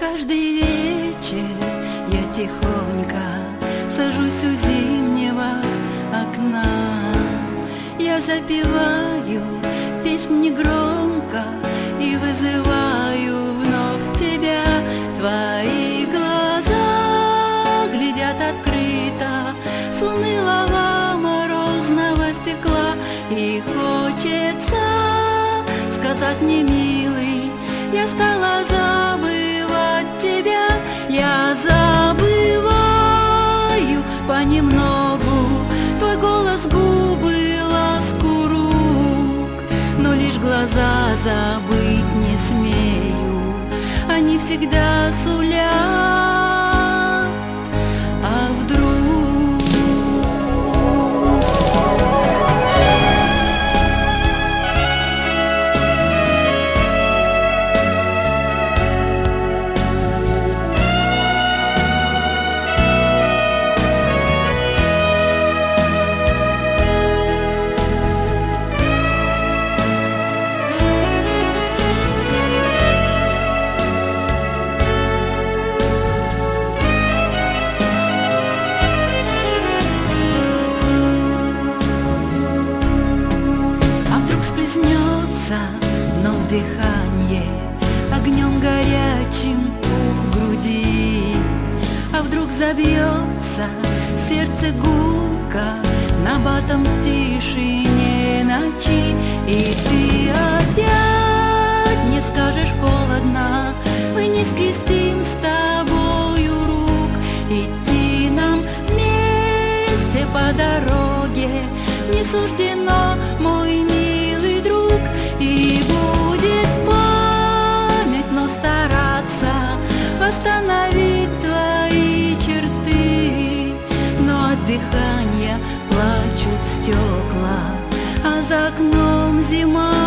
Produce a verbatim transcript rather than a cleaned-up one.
Каждый вечер я тихонько сажусь у зимнего окна. Я запеваю песнь негромко и вызываю вновь тебя. Твои глаза глядят открыто с унылого морозного стекла. И хочется сказать мне, милый, я стала забывать тебя. Я забываю понемногу твой голос, губы, ласку рук, но лишь глаза забыть не смею. Они всегда сулят, а вдруг. Но дыхание огнем горячим у груди, а вдруг забьется сердце гулко набатом в тишине ночи. И ты опять не скажешь холодно, мы не скрестим с тобою рук. Идти нам вместе по дороге не суждено, мой милый друг. И будет память, но стараться восстановить твои черты. Но от дыхания плачут стекла, а за окном зима.